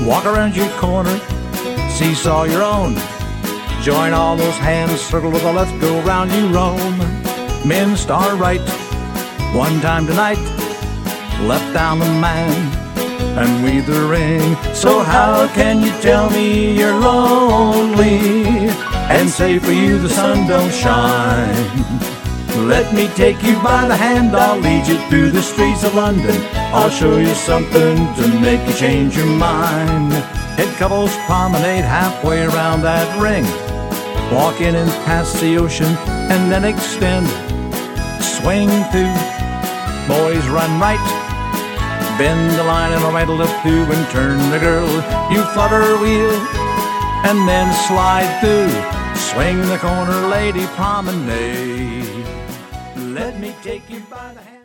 Walk around your corner, seesaw your own. Join all those hands, circle with the left, go round you roam. Men start right, one time tonight. Left down the man, and we the ring. So how can you tell me you're lonely and say for you the sun don't shine? Let me take you by the hand, I'll lead you through the streets of London. I'll show you something to make you change your mind. Head couples promenade halfway around that ring. Walk in and past the ocean and then extend. Swing through, boys run right. Bend the line and right a little through and turn the girl. You flutter wheel and then slide through. Swing the corner, lady promenade. Let me take you by the hand.